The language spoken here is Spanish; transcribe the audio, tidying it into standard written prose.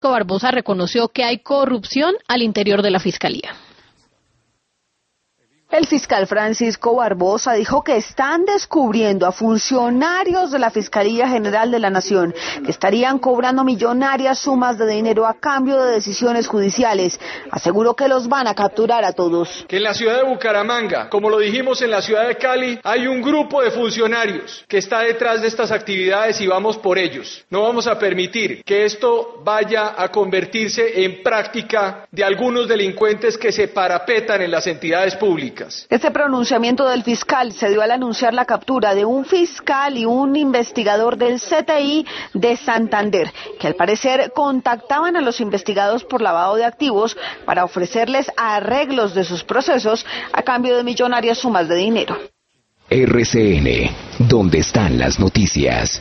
Barbosa reconoció que hay corrupción al interior de la Fiscalía. El fiscal Francisco Barbosa dijo que están descubriendo a funcionarios de la Fiscalía General de la Nación que estarían cobrando millonarias sumas de dinero a cambio de decisiones judiciales. Aseguró que los van a capturar a todos. Que en la ciudad de Bucaramanga, como lo dijimos en la ciudad de Cali, hay un grupo de funcionarios que está detrás de estas actividades y vamos por ellos. No vamos a permitir que esto vaya a convertirse en práctica de algunos delincuentes que se parapetan en las entidades públicas. Este pronunciamiento del fiscal se dio al anunciar la captura de un fiscal y un investigador del CTI de Santander, que al parecer contactaban a los investigados por lavado de activos para ofrecerles arreglos de sus procesos a cambio de millonarias sumas de dinero. RCN, ¿dónde están las noticias?